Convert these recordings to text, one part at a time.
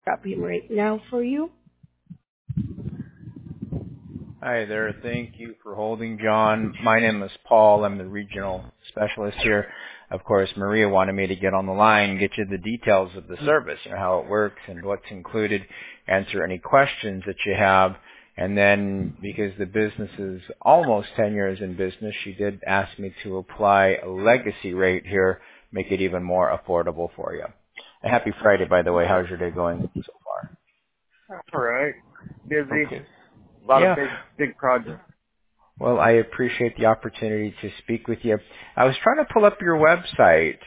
Grab him right now for you. Hi there. Thank you for holding, John. My name is Paul. I'm the regional specialist here. Of course, Maria wanted me to get on the line and get you the details of the service, how it works and what's included, answer any questions that you have. And then, because the business is almost 10 years in business, she did ask me to apply a legacy rate here, make it even more affordable for you. And happy Friday, by the way. How's your day going so far? All right. Busy. Okay. A lot of Yeah. big projects. Well, I appreciate the opportunity to speak with you. I was trying to pull up your website,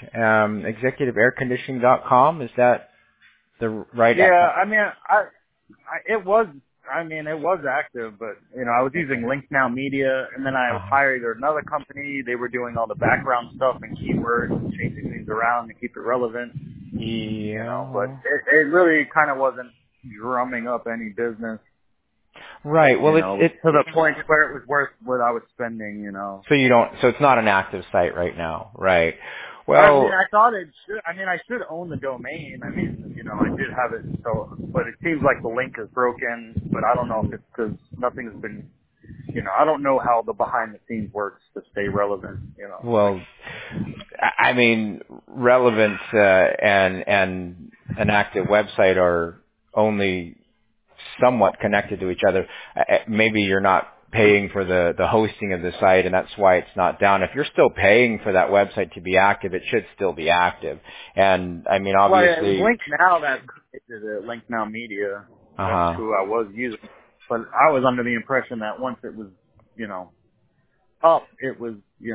executiveairconditioning.com. Is that the right? Yeah, I mean, it was active, but I was using Link Now Media, and then I hired another company. They were doing all the background stuff and keywords and changing things around to keep it relevant. Yeah. But it really kind of wasn't drumming up any business. Right. Well, it's to the point where it was worth what I was spending. So so it's not an active site right now, right? Well, I mean, I thought it should. I mean, I should own the domain. I mean, I did have it. So, but it seems like the link is broken. But I don't know if it's because nothing has been. I don't know how the behind the scenes works to stay relevant. Well, I mean, relevance and an active website are only somewhat connected to each other. Maybe you're not paying for the hosting of the site, and that's why it's not down. If you're still paying for that website to be active, it should still be active. And I mean, obviously, well, Link Now, that created it, Link Now Media. That's who I was using. But I was under the impression that once it was, up, it was,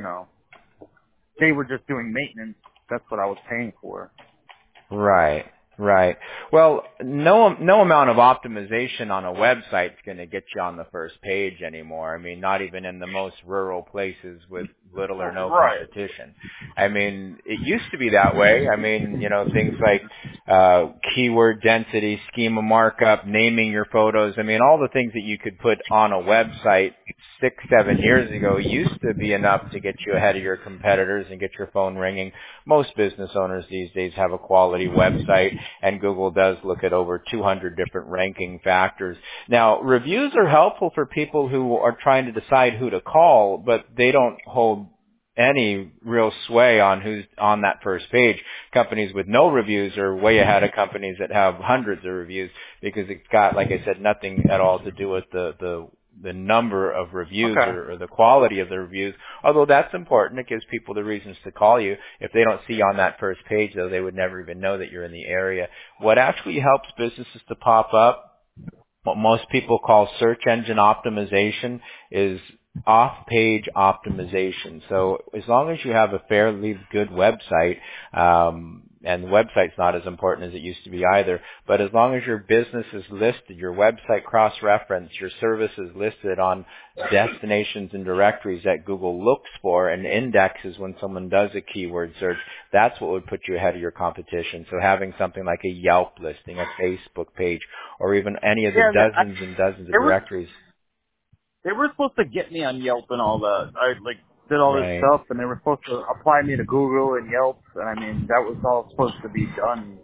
they were just doing maintenance. That's what I was paying for. Right. Right. Well, no amount of optimization on a website is going to get you on the first page anymore. I mean, not even in the most rural places with little or no competition. I mean, it used to be that way. I mean, things like keyword density, schema markup, naming your photos. I mean, all the things that you could put on a website 6-7 years ago used to be enough to get you ahead of your competitors and get your phone ringing. Most business owners these days have a quality website, and Google does look at over 200 different ranking factors. Now, reviews are helpful for people who are trying to decide who to call, but they don't hold any real sway on who's on that first page. Companies with no reviews are way ahead of companies that have hundreds of reviews, because it's got, like I said, nothing at all to do with the number of reviews or the quality of the reviews, although that's important. It gives people the reasons to call you. If they don't see you on that first page, though, they would never even know that you're in the area. What actually helps businesses to pop up, what most people call search engine optimization, is off-page optimization. So as long as you have a fairly good website, and the website's not as important as it used to be either, but as long as your business is listed, your website cross-referenced, your service is listed on destinations and directories that Google looks for and indexes when someone does a keyword search, that's what would put you ahead of your competition. So having something like a Yelp listing, a Facebook page, or even any of the dozens and dozens of directories. They were supposed to get me on Yelp and all that. I did all this stuff, and they were supposed to apply me to Google and Yelp, and I mean, that was all supposed to be done.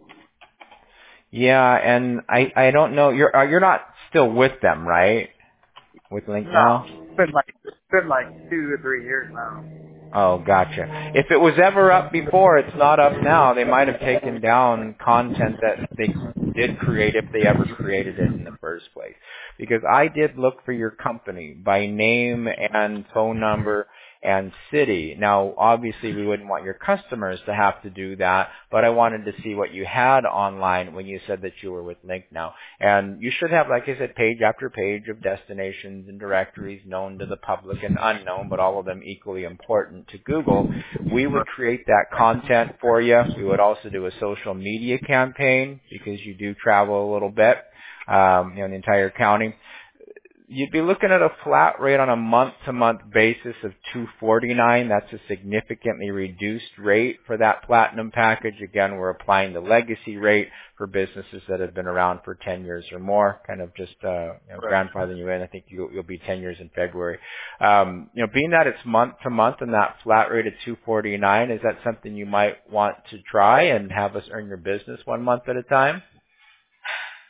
Yeah, and I don't know, you're not still with them, right? With Link Now? It's been like 2 to 3 years now. Oh, gotcha. If it was ever up before, it's not up now. They might have taken down content that they did create, if they ever created it in the first place. Because I did look for your company by name and phone number and city. Now, obviously, we wouldn't want your customers to have to do that, but I wanted to see what you had online when you said that you were with Link Now. And you should have, like I said, page after page of destinations and directories known to the public and unknown, but all of them equally important to Google. We would create that content for you. We would also do a social media campaign, because you do travel a little bit, in the entire county. You'd be looking at a flat rate on a month-to-month basis of $249. That's a significantly reduced rate for that platinum package. Again, we're applying the legacy rate for businesses that have been around for 10 years or more, kind of just grandfathering you in. I think you'll be 10 years in February. Being that it's month-to-month and that flat rate of $249, is that something you might want to try and have us earn your business 1 month at a time?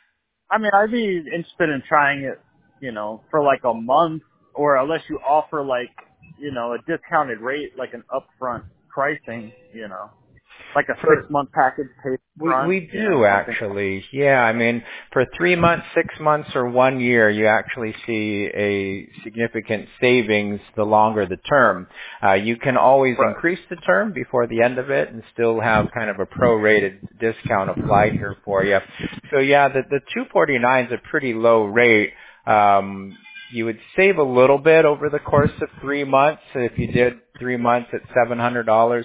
I mean, I'd be interested in trying it, for like a month, or unless you offer like, a discounted rate, like an upfront pricing, like a 6-month package paid front. We do actually. Yeah, I mean, for 3 months, 6 months, or 1 year, you actually see a significant savings the longer the term. You can always increase the term before the end of it and still have kind of a prorated discount applied here for you. So yeah, the $249 is a pretty low rate. You would save a little bit over the course of 3 months. If you did 3 months at $700,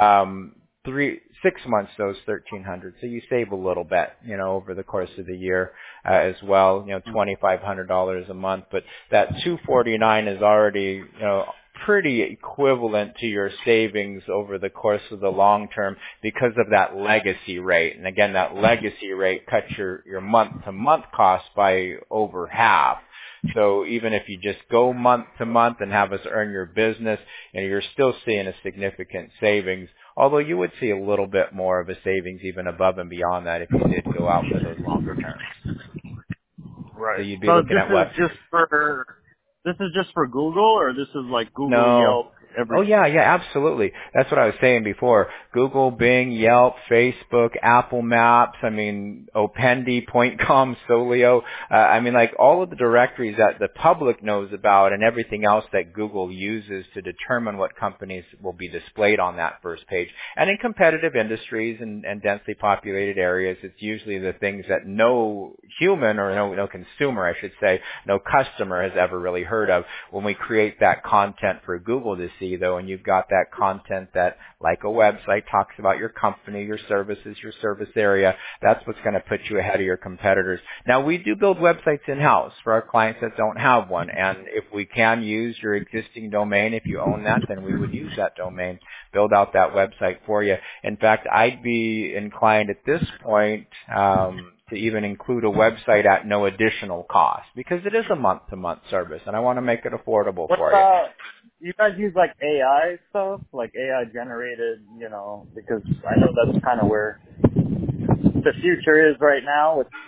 6 months those $1,300. So you save a little bit, over the course of the year as well. $2,500 a month. But that $249 is already, pretty equivalent to your savings over the course of the long term because of that legacy rate. And again, that legacy rate cuts your month to month cost by over half. So even if you just go month to month and have us earn your business, you're still seeing a significant savings, although you would see a little bit more of a savings even above and beyond that if you did go out for those longer terms. Right. So you'd be looking at what? This is just for Google, or this is like Google, Yelp, everything? Oh, yeah, absolutely. That's what I was saying before. Google, Bing, Yelp, Facebook, Apple Maps, Opendi, PointCom, Solio. Like all of the directories that the public knows about and everything else that Google uses to determine what companies will be displayed on that first page. And in competitive industries and densely populated areas, it's usually the things that no human or no consumer, I should say, no customer has ever really heard of. When we create that content for Google to see, though, and you've got that content that, like a website, talks about your company, your services, your service area, that's what's going to put you ahead of your competitors. Now, we do build websites in-house for our clients that don't have one, and if we can use your existing domain, if you own that, then we would use that domain, build out that website for you. In fact, I'd be inclined at this point to even include a website at no additional cost, because it is a month-to-month service, and I want to make it affordable for you. You guys use like AI stuff, like AI generated, because I know that's kind of where the future is right now. With,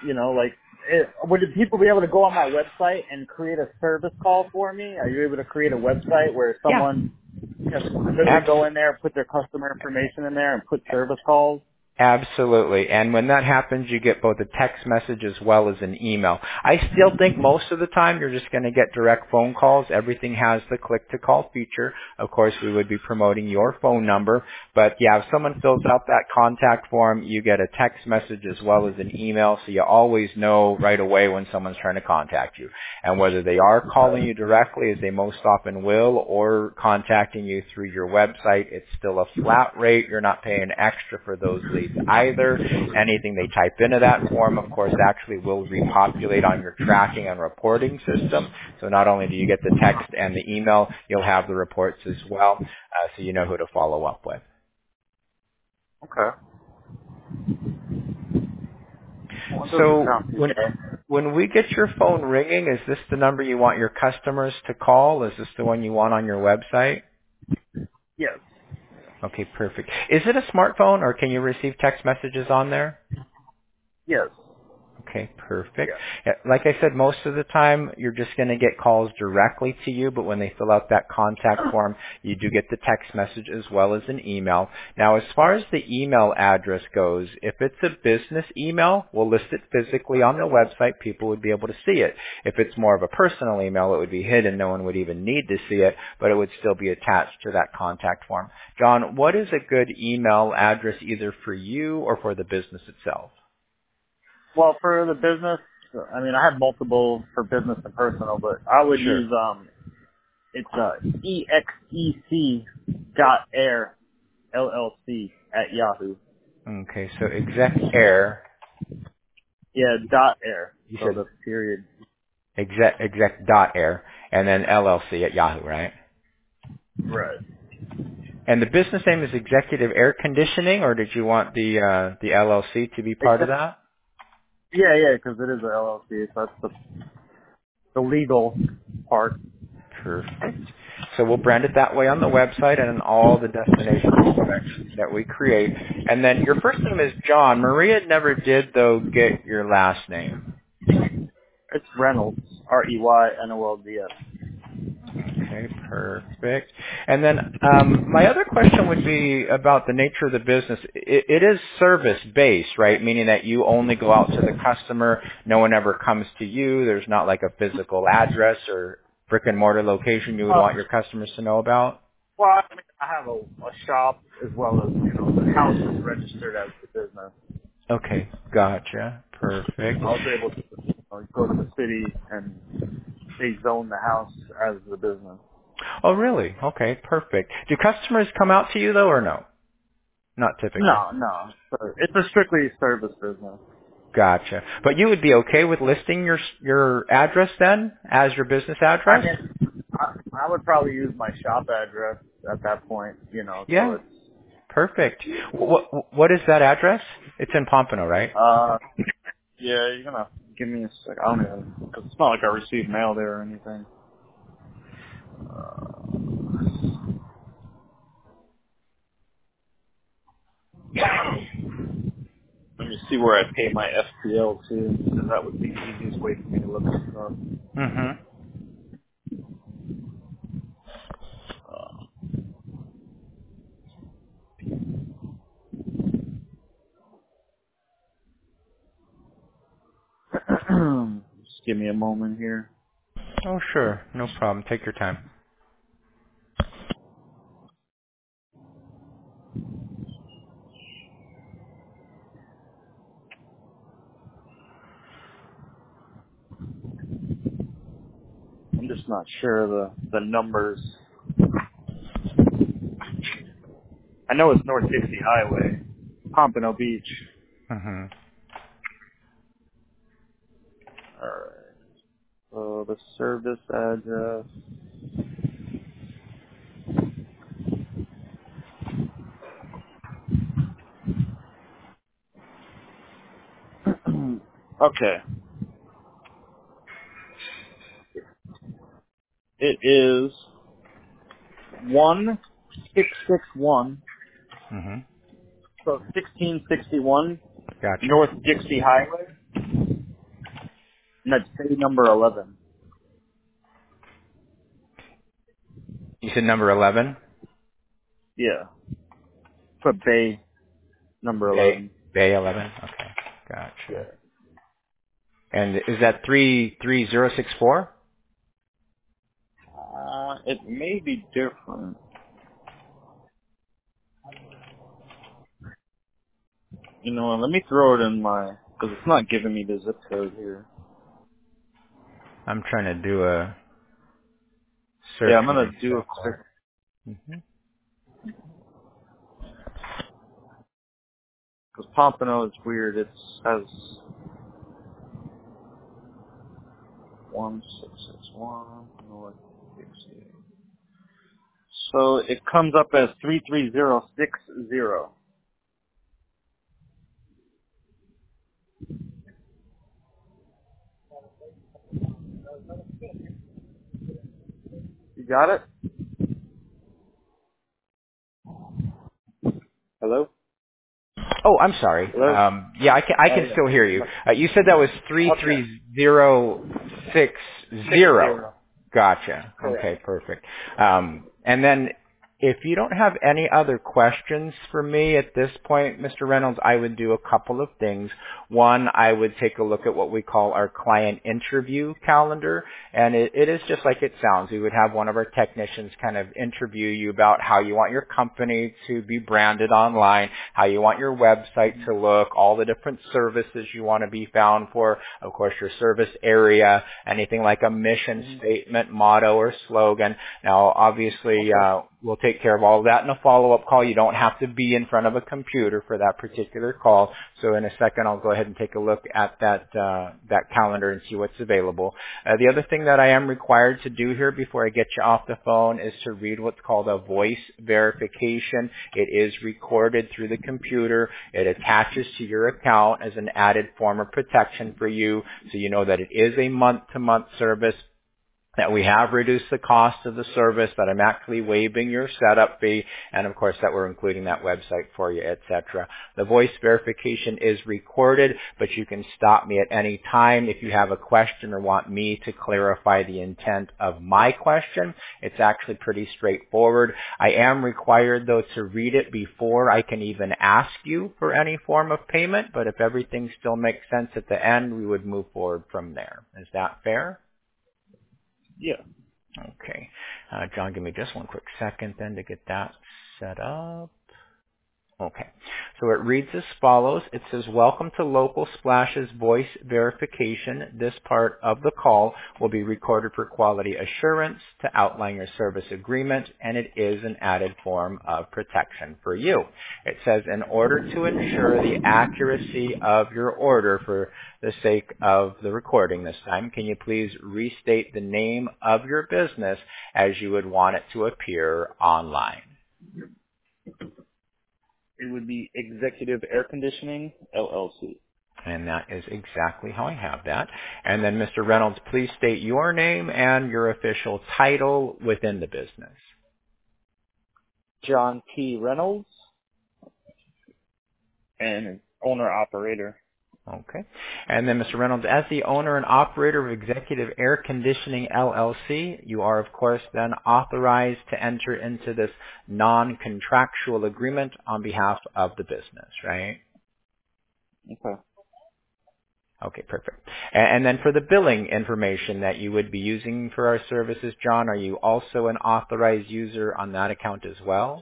would people be able to go on my website and create a service call for me? Are you able to create a website where someone can literally go in there, put their customer information in there, and put service calls? Absolutely. And when that happens, you get both a text message as well as an email. I still think most of the time you're just going to get direct phone calls. Everything has the click-to-call feature. Of course, we would be promoting your phone number. But yeah, if someone fills out that contact form, you get a text message as well as an email, so you always know right away when someone's trying to contact you. And whether they are calling you directly, as they most often will, or contacting you through your website, it's still a flat rate. You're not paying extra for those leads either. Anything they type into that form, of course, actually will repopulate on your tracking and reporting system. So not only do you get the text and the email, you'll have the reports as well, so you know who to follow up with. Okay. So when we get your phone ringing, is this the number you want your customers to call? Is this the one you want on your website? Yes. Okay, perfect. Is it a smartphone, or can you receive text messages on there? Yes. Okay, perfect. Yeah. Like I said, most of the time you're just going to get calls directly to you, but when they fill out that contact form, you do get the text message as well as an email. Now, as far as the email address goes, if it's a business email, we'll list it physically on the website. People would be able to see it. If it's more of a personal email, it would be hidden. No one would even need to see it, but it would still be attached to that contact form. John, what is a good email address either for you or for the business itself? Well, for the business, I have multiple for business and personal, but I would use, it's exec.air, LLC at Yahoo. Okay, so exec.air. Yeah, .air. You so said the period. Exec.air, and then LLC at Yahoo, right? Right. And the business name is Executive Air Conditioning, or did you want the LLC to be part of that? Yeah, because it is an LLC, so that's the legal part. Perfect. So we'll brand it that way on the website and in all the destination that we create. And then your first name is John. Maria never did, though, get your last name. It's Reynolds, Reynolds. Okay, perfect. And then my other question would be about the nature of the business. It is service-based, right? Meaning that you only go out to the customer. No one ever comes to you. There's not like a physical address or brick-and-mortar location you would want your customers to know about? Well, I mean, I have a shop as well as, the house is registered as the business. Okay, gotcha. Perfect. I was able to go to the city and they zone the house as the business. Oh, really? Okay, perfect. Do customers come out to you, though, or no? Not typically. No. It's a strictly service business. Gotcha. But you would be okay with listing your address then as your business I address? mean, I would probably use my shop address at that point, so Yeah. it's, Perfect. What is that address? It's in Pompano, right? yeah, you're gonna give me a sec. I don't even, because it's not like I received mail there or anything. Let me see where I pay my FPL too, because that would be the easiest way for me to look this up. Mm-hmm. Just give me a moment here. Oh, sure. No problem. Take your time. I'm just not sure the numbers. I know it's North Dixie Highway, Pompano Beach. Mm-hmm. Alright. So the service address. Okay. It is 1661, Mm-hmm. so 1661 Gotcha. North Dixie Highway, and that's bay number 11. You said number 11? Yeah. Put bay number Bay. 11. Bay 11? Okay. Yeah. Gotcha. And is that 33064? It may be different. You know what, let me throw it in because it's not giving me the zip code here. I'm trying to do a search Yeah, I'm for gonna these do so a quick, far. Mm-hmm. because Pompano is weird. It has 1661 North Dixie. So it comes up as 33060. You got it? Hello? Oh, I'm sorry. Hello? Yeah, I Oh can yeah. still hear you. You said that was Okay. 33060. 60. Gotcha. Correct. Okay, perfect. And then if you don't have any other questions for me at this point, Mr. Reynolds, I would do a couple of things. One, I would take a look at what we call our client interview calendar, and it is just like it sounds. We would have one of our technicians kind of interview you about how you want your company to be branded online, how you want your website to look, all the different services you want to be found for, of course, your service area, anything like a mission statement, motto, or slogan. Now, obviously, we'll take care of all of that in a follow-up call. You don't have to be in front of a computer for that particular call. So in a second, I'll go ahead and take a look at that calendar and see what's available. The other thing that I am required to do here before I get you off the phone is to read what's called a voice verification. It is recorded through the computer. It attaches to your account as an added form of protection for you, so you know that it is a month-to-month service. that we have reduced the cost of the service, that I'm actually waiving your setup fee, and of course that we're including that website for you, etc. The voice verification is recorded, but you can stop me at any time if you have a question or want me to clarify the intent of my question. It's actually pretty straightforward. I am required, though, to read it before I can even ask you for any form of payment, but if everything still makes sense at the end, we would move forward from there. Is that fair? Yeah. Okay. John, give me just one quick second then to get that set up. Okay. So it reads as follows. It says, welcome to Local Splash's voice verification. This part of the call will be recorded for quality assurance to outline your service agreement, and it is an added form of protection for you. It says, in order to ensure the accuracy of your order for the sake of the recording this time, can you please restate the name of your business as you would want it to appear online? It would be Executive Air Conditioning, LLC. And that is exactly how I have that. And then, Mr. Reynolds, please state your name and your official title within the business. John P. Reynolds, and owner-operator. Okay. And then, Mr. Reynolds, as the owner and operator of Executive Air Conditioning, LLC, you are, of course, then authorized to enter into this non-contractual agreement on behalf of the business, right? Okay. Okay, perfect. And then for the billing information that you would be using for our services, John, are you also an authorized user on that account as well?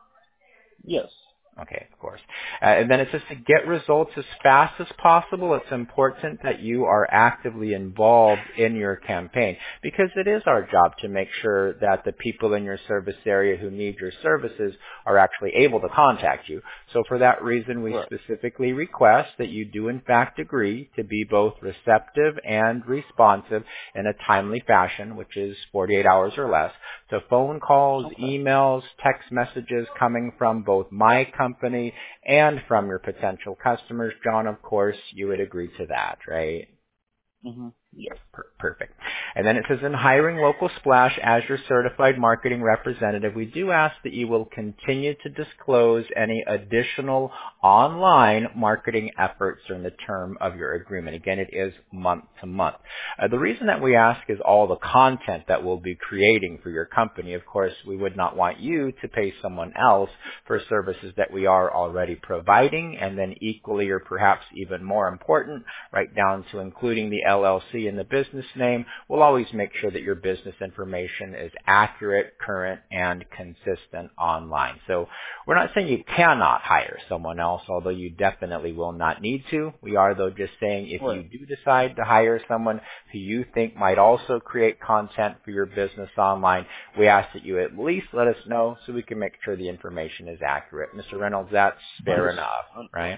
Yes. Okay, of course. And then it says to get results as fast as possible, it's important that you are actively involved in your campaign, because it is our job to make sure that the people in your service area who need your services are actually able to contact you. So for that reason, we specifically request that you do in fact agree to be both receptive and responsive in a timely fashion, which is 48 hours or less, to phone calls, emails, text messages coming from both my company and from your potential customers. John, of course, you would agree to that, right? Mm-hmm. Yes, perfect. And then it says, in hiring Local Splash as your certified marketing representative, we do ask that you will continue to disclose any additional online marketing efforts during the term of your agreement. Again, it is month to month. The reason that we ask is all the content that we'll be creating for your company. Of course, we would not want you to pay someone else for services that we are already providing, and then equally or perhaps even more important, right down to including the LLC in the business name, we'll always make sure that your business information is accurate, current, and consistent online. So we're not saying you cannot hire someone else, although you definitely will not need to. We are, though, just saying if you do decide to hire someone who you think might also create content for your business online, we ask that you at least let us know so we can make sure the information is accurate. Mr. Reynolds, that's fair enough, right?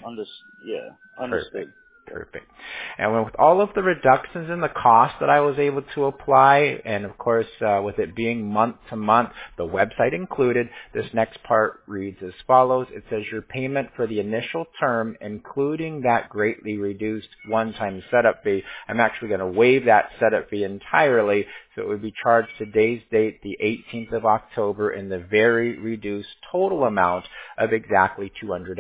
Understood. Perfect. And with all of the reductions in the cost that I was able to apply, and of course with it being month to month, the website included, this next part reads as follows. It says your payment for the initial term, including that greatly reduced one-time setup fee, I'm actually going to waive that setup fee entirely, so it would be charged today's date, the 18th of October, in the very reduced total amount of exactly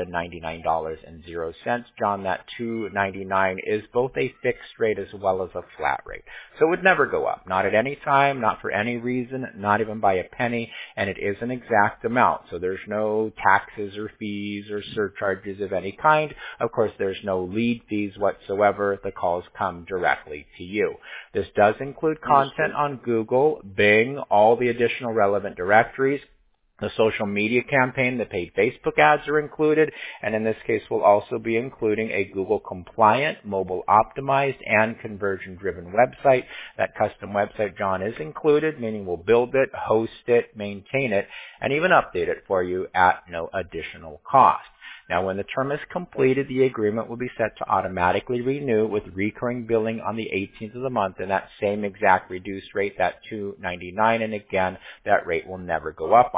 $299.00. John, that $299 is both a fixed rate as well as a flat rate. So it would never go up, not at any time, not for any reason, not even by a penny, and it is an exact amount. So there's no taxes or fees or surcharges of any kind. Of course, there's no lead fees whatsoever. The calls come directly to you. This does include content on Google, Bing, all the additional relevant directories. The social media campaign, the paid Facebook ads are included, and in this case we'll also be including a Google compliant, mobile optimized, and conversion driven website. That custom website, John, is included, meaning we'll build it, host it, maintain it, and even update it for you at no additional cost. Now, when the term is completed, the agreement will be set to automatically renew with recurring billing on the 18th of the month, and that same exact reduced rate, that $299, and again, that rate will never go up on you.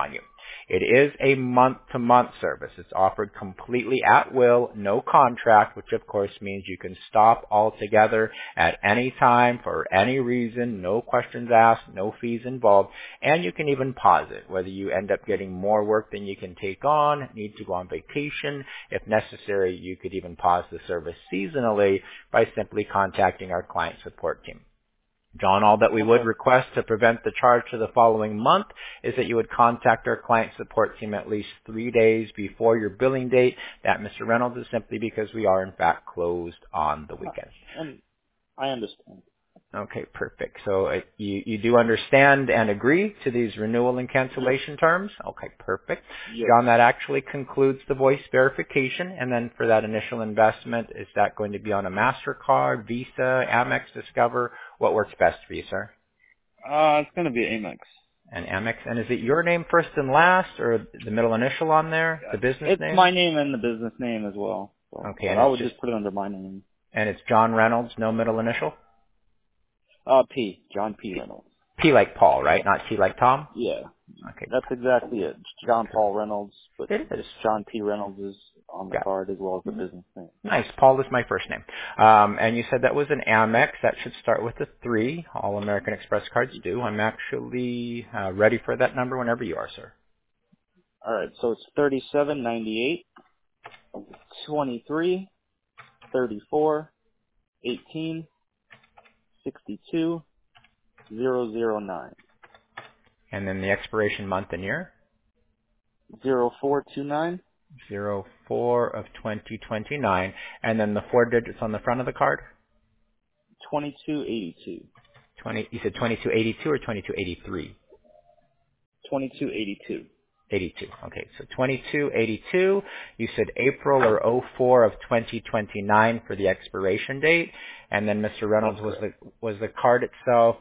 It is a month-to-month service. It's offered completely at will, no contract, which of course means you can stop altogether at any time for any reason, no questions asked, no fees involved, and you can even pause it, whether you end up getting more work than you can take on, need to go on vacation. If necessary, you could even pause the service seasonally by simply contacting our client support team. John, all that we would request to prevent the charge to the following month is that you would contact our client support team at least 3 days before your billing date. That, Mr. Reynolds, is simply because we are in fact closed on the weekend. And I understand. Okay, perfect. So you do understand and agree to these renewal and cancellation terms? Okay, perfect. Yes. John, that actually concludes the voice verification. And then for that initial investment, is that going to be on a MasterCard, Visa, Amex, Discover? What works best for you, sir? It's going to be Amex. And Amex. And is it your name first and last, or the middle initial on there, the business name? It's my name and the business name as well. So, okay. And I would just put it under my name. And it's John Reynolds, no middle initial? P. John P. Reynolds. P like Paul, right? Not T like Tom? Yeah. Okay. That's exactly it. John Paul Reynolds, but it is. John P. Reynolds is on the card as well as the business name. Nice. Paul is my first name. And you said that was an Amex. That should start with a 3. All American Express cards do. I'm actually ready for that number whenever you are, sir. All right. So it's 3798 23 34 18 62 009. And then the expiration month and year? 0429. 04 of 2029. And then the 4 digits on the front of the card? 2282. You said 2282 or 2283? 2282. 82. Okay, so 2282. You said April or 04 of 2029 for the expiration date, and then Mr. Reynolds was the card itself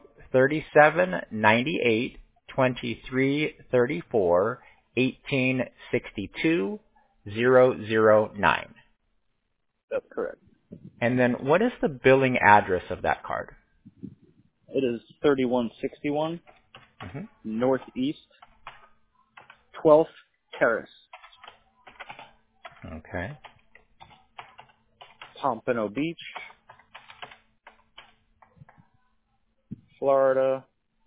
3798 23 34 18 62 009. That's correct. And then what is the billing address of that card? It is 3161 Northeast 12th Terrace. Okay. Pompano Beach, Florida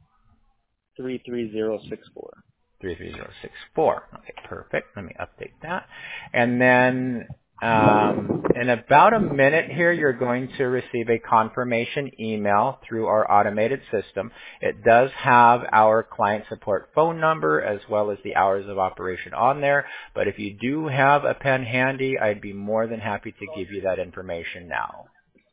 33064. 33064. Okay, perfect. Let me update that. And then in about a minute here, you're going to receive a confirmation email through our automated system. It does have our client support phone number as well as the hours of operation on there. But if you do have a pen handy, I'd be more than happy to give you that information now.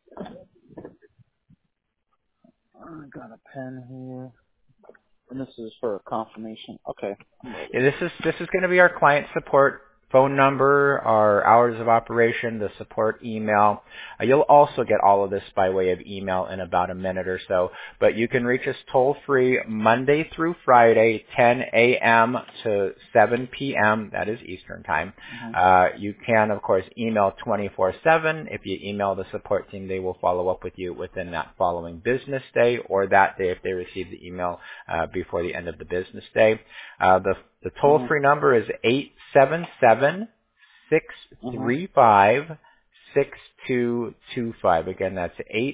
I got a pen here. And this is for a confirmation. Okay. Yeah, this is going to be our client support phone number, our hours of operation, the support email. You'll also get all of this by way of email in about a minute or so. But you can reach us toll free Monday through Friday, 10 a.m. to 7 p.m. That is Eastern time. You can, of course, email 24/7. If you email the support team, they will follow up with you within that following business day or that day if they receive the email before the end of the business day. The toll-free number is 877-635-6225. Again, that's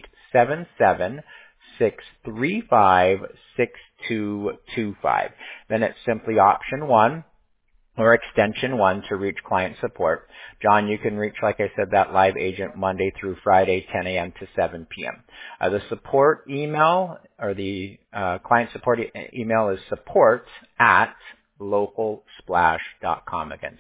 877-635-6225. Then it's simply option 1 or extension 1 to reach client support. John, you can reach, like I said, that live agent Monday through Friday, 10 a.m. to 7 p.m. The support email or the client support email is support@localsplash.com. Again,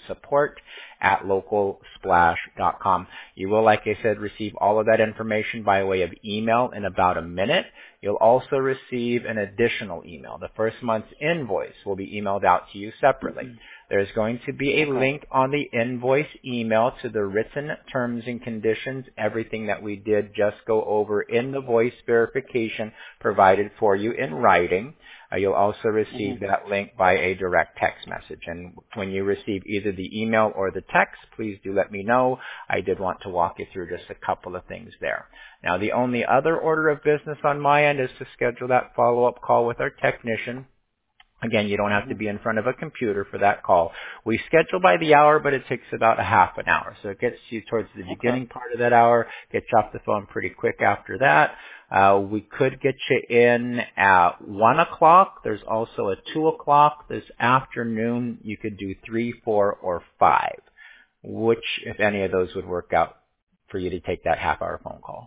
support@localsplash.com. You will, like I said, receive all of that information by way of email in about a minute. You'll also receive an additional email. The first month's invoice will be emailed out to you separately. There's going to be a link on the invoice email to the written terms and conditions, everything that we did just go over in the voice verification provided for you in writing. You'll also receive that link by a direct text message. And when you receive either the email or the text, please do let me know. I did want to walk you through just a couple of things there. Now, the only other order of business on my end is to schedule that follow-up call with our technician. Again, you don't have to be in front of a computer for that call. We schedule by the hour, but it takes about a half an hour. So it gets you towards the beginning part of that hour, gets you off the phone pretty quick after that. We could get you in at 1 o'clock. There's also a 2 o'clock. This afternoon, you could do 3, 4, or 5. Which, if any of those would work out for you to take that half-hour phone call?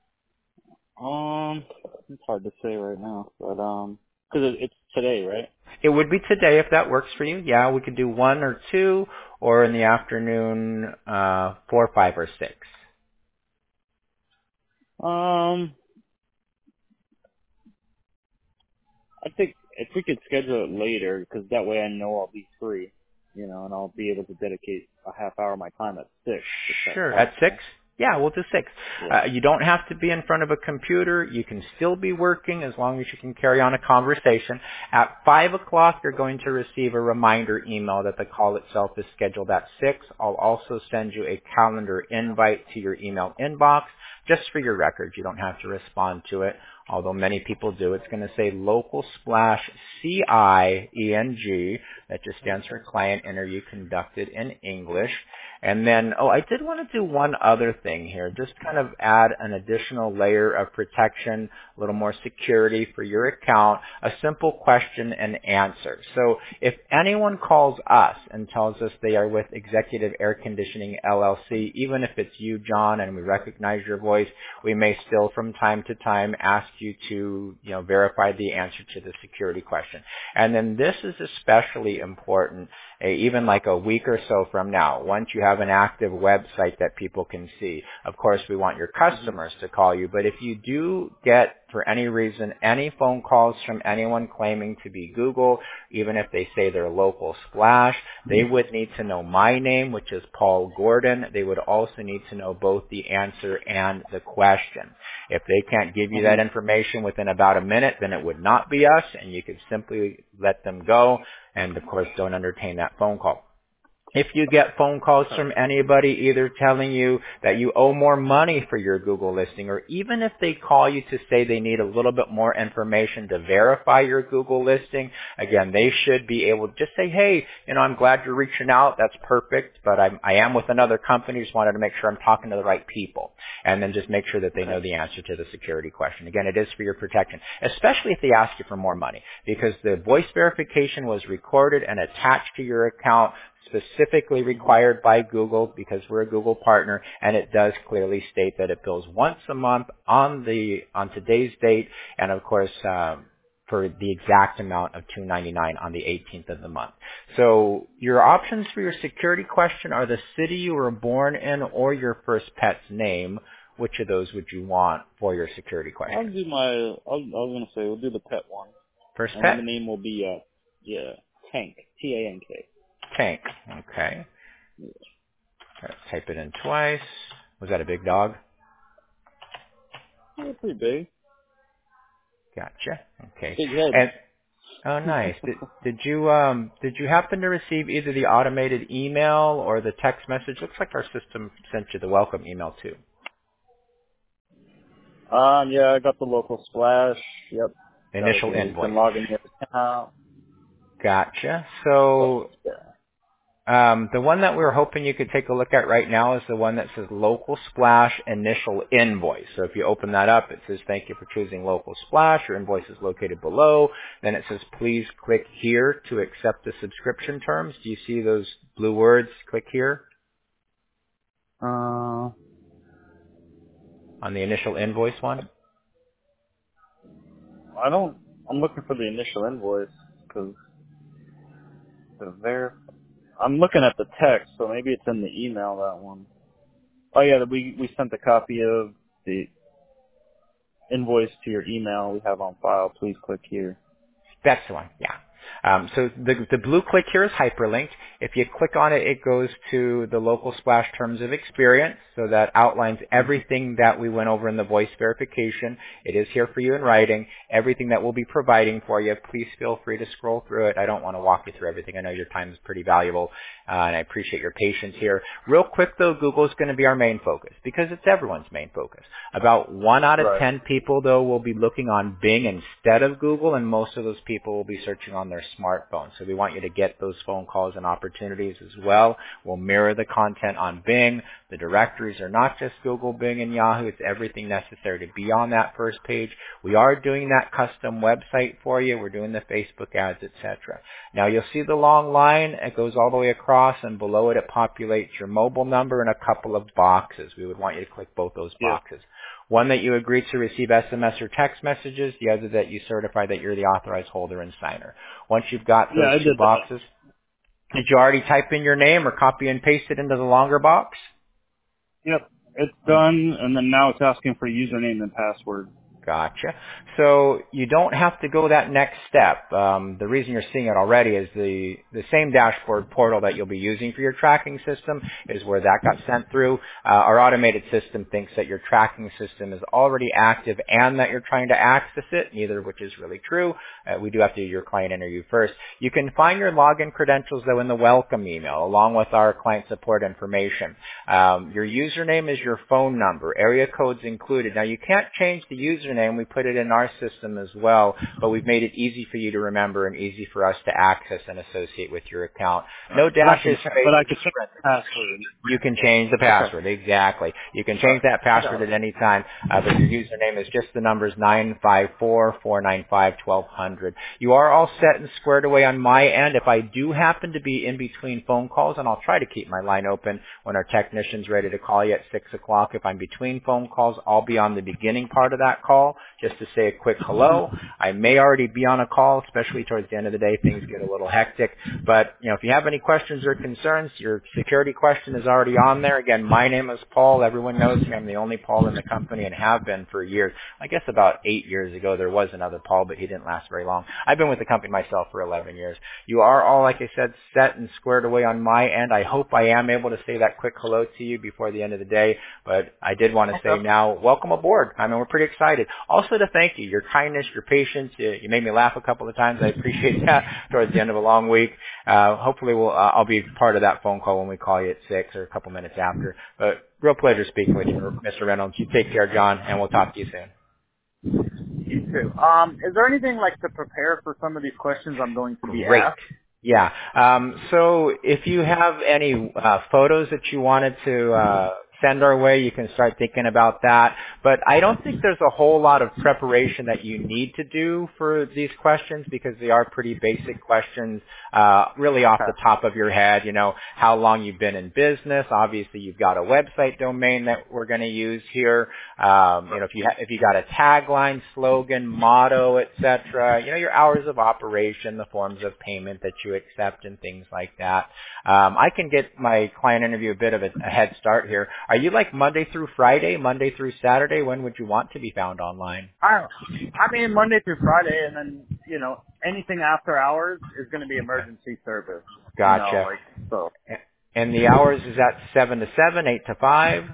It's hard to say right now, but because it's today, right? It would be today if that works for you. Yeah, we could do 1 or 2, or in the afternoon, 4, 5, or 6. I think if we could schedule it later, because that way I know I'll be free, and I'll be able to dedicate a half hour of my time at 6. Sure, at 6? Yeah, we'll do 6. Yeah. You don't have to be in front of a computer. You can still be working as long as you can carry on a conversation. At 5 o'clock, you're going to receive a reminder email that the call itself is scheduled at 6. I'll also send you a calendar invite to your email inbox just for your records. You don't have to respond to it, although many people do. It's going to say Local Splash CIENG. That just stands for Client Interview Conducted in English. And then, I did want to do one other thing here, just kind of add an additional layer of protection, a little more security for your account, a simple question and answer. So if anyone calls us and tells us they are with Executive Air Conditioning LLC, even if it's you, John, and we recognize your voice, we may still from time to time ask you to, verify the answer to the security question. And then this is especially important, even like a week or so from now, once you have an active website that people can see. Of course, we want your customers to call you, but if you do get, for any reason, any phone calls from anyone claiming to be Google, even if they say they're Local Splash, they would need to know my name, which is Paul Gordon. They would also need to know both the answer and the question. If they can't give you that information within about a minute, then it would not be us, and you could simply let them go, and of course don't entertain that phone call. If you get phone calls from anybody either telling you that you owe more money for your Google listing, or even if they call you to say they need a little bit more information to verify your Google listing, again, they should be able to just say, hey, I'm glad you're reaching out. That's perfect, but I am with another company. Just wanted to make sure I'm talking to the right people. And then just make sure that they know the answer to the security question. Again, it is for your protection, especially if they ask you for more money, because the voice verification was recorded and attached to your account, specifically required by Google because we're a Google partner, and it does clearly state that it bills once a month on today's date, and of course for the exact amount of $2.99 on the 18th of the month. So your options for your security question are the city you were born in or your first pet's name. Which of those would you want for your security question? I was going to say we'll do the pet one. First and pet? The name will be Tank, Tank. Tank. Okay. Type it in twice. Was that a big dog? Yeah, pretty big. Gotcha. Okay. Big head. And, oh, nice. Did you happen to receive either the automated email or the text message? Looks like our system sent you the welcome email too. Yeah, I got the Local Splash. Yep. Initial invoice. You can log in your account. Gotcha. So, the one that we were hoping you could take a look at right now is the one that says Local Splash Initial Invoice. So if you open that up, it says, thank you for choosing Local Splash. Your invoice is located below. Then it says, please click here to accept the subscription terms. Do you see those blue words? Click here. On the initial invoice one? I'm looking for the initial invoice because I'm looking at the text, so maybe it's in the email, that one. Oh yeah, we sent a copy of the invoice to your email we have on file. Please click here. That's the one, yeah. So the blue click here is hyperlinked. If you click on it, it goes to the Local Splash Terms of Experience. So that outlines everything that we went over in the voice verification. It is here for you in writing. Everything that we'll be providing for you. Please feel free to scroll through it. I don't want to walk you through everything. I know your time is pretty valuable, and I appreciate your patience here. Real quick though, Google is going to be our main focus because it's everyone's main focus. About 1 out of 10 people though will be looking on Bing instead of Google, and most of those people will be searching on their smartphone. So we want you to get those phone calls and opportunities as well. We'll mirror the content on Bing. The directories are not just Google, Bing, and Yahoo. It's everything necessary to be on that first page. We are doing that custom website for you. We're doing the Facebook ads, etc. Now you'll see the long line. It goes all the way across, and below it, it populates your mobile number and a couple of boxes. We would want you to click both those boxes. One that you agree to receive SMS or text messages. The other that you certify that you're the authorized holder and signer. Once you've got those two boxes, did you already type in your name or copy and paste it into the longer box? Yep, it's done, and then now it's asking for username and password. Gotcha. So you don't have to go that next step. The reason you're seeing it already is the same dashboard portal that you'll be using for your tracking system is where that got sent through. Our automated system thinks that your tracking system is already active and that you're trying to access it, neither of which is really true. We do have to do your client interview first. You can find your login credentials, though, in the welcome email, along with our client support information. Your username is your phone number. Area code's included. Now, you can't change the username. We put it in our system as well, but we've made it easy for you to remember and easy for us to access and associate with your account. No dashes. But I can change the password. You can change the password, exactly. You can change that password at any time, but your username is just the numbers 954-495-1200. You are all set and squared away on my end. If I do happen to be in between phone calls, and I'll try to keep my line open when our technician's ready to call you at 6 o'clock. If I'm between phone calls, I'll be on the beginning part of that call just to say a quick hello. I may already be on a call, especially towards the end of the day. Things get a little hectic. But, if you have any questions or concerns, your security question is already on there. Again, my name is Paul. Everyone knows me. I'm the only Paul in the company and have been for years. I guess about 8 years ago there was another Paul, but he didn't last very long. I've been with the company myself for 11 years. You are all, like I said, set and squared away on my end. I hope I am able to say that quick hello to you before the end of the day. But I did want to say now, welcome aboard. I mean, we're pretty excited. Also to thank you, your kindness, your patience. You made me laugh a couple of times. I appreciate that towards the end of a long week. Hopefully I'll be part of that phone call when we call you at 6 or a couple minutes after. But real pleasure speaking with you, Mr. Reynolds. You take care, John, and we'll talk to you soon. You too. Is there anything to prepare for some of these questions I'm going to be asked? Yeah. So if you have any photos that you wanted to send our way, you can start thinking about that. But I don't think there's a whole lot of preparation that you need to do for these questions because they are pretty basic questions, really off the top of your head. How long you've been in business. Obviously, you've got a website domain that we're going to use here. If you got a tagline, slogan, motto, etc. Your hours of operation, the forms of payment that you accept, and things like that. I can get my client interview a bit of a head start here. Are you like Monday through Friday, Monday through Saturday? When would you want to be found online? I mean, Monday through Friday, and then, anything after hours is going to be emergency service. Gotcha. So. And the hours, is that 7 to 7, 8 to 5?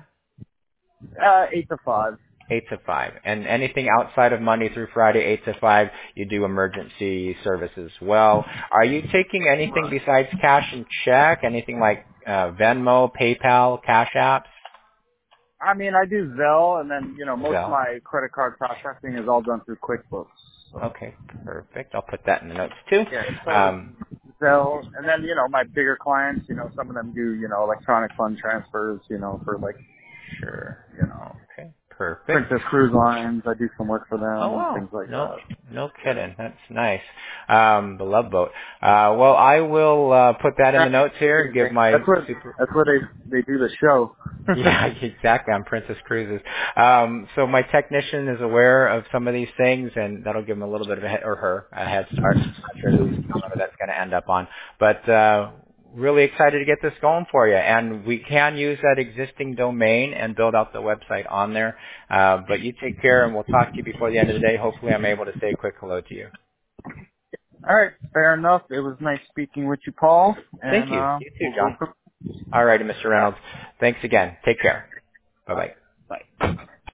8 to 5. 8 to 5. And anything outside of Monday through Friday, 8 to 5, you do emergency service as well. Are you taking anything besides cash and check? Anything like Venmo, PayPal, Cash Apps? I mean, I do Zelle, and then, most of my credit card processing is all done through QuickBooks. So. Okay, perfect. I'll put that in the notes, too. Yeah, so Zelle, and then, my bigger clients, some of them do, electronic fund transfers, for Sure. Okay, perfect. Princess Cruise Lines, I do some work for them, wow. things like that. No kidding. That's nice. The Love Boat. Well, I will put that in the notes here and give my... That's where they do the show. Yeah, exactly, on Princess Cruises. So my technician is aware of some of these things, and that'll give him a little bit of a head start. I'm not sure who that's going to end up on. But really excited to get this going for you. And we can use that existing domain and build out the website on there. But you take care, and we'll talk to you before the end of the day. Hopefully I'm able to say a quick hello to you. All right, fair enough. It was nice speaking with you, Paul. Thank you. You too, John. All righty, Mr. Reynolds. Thanks again. Take care. Bye-bye.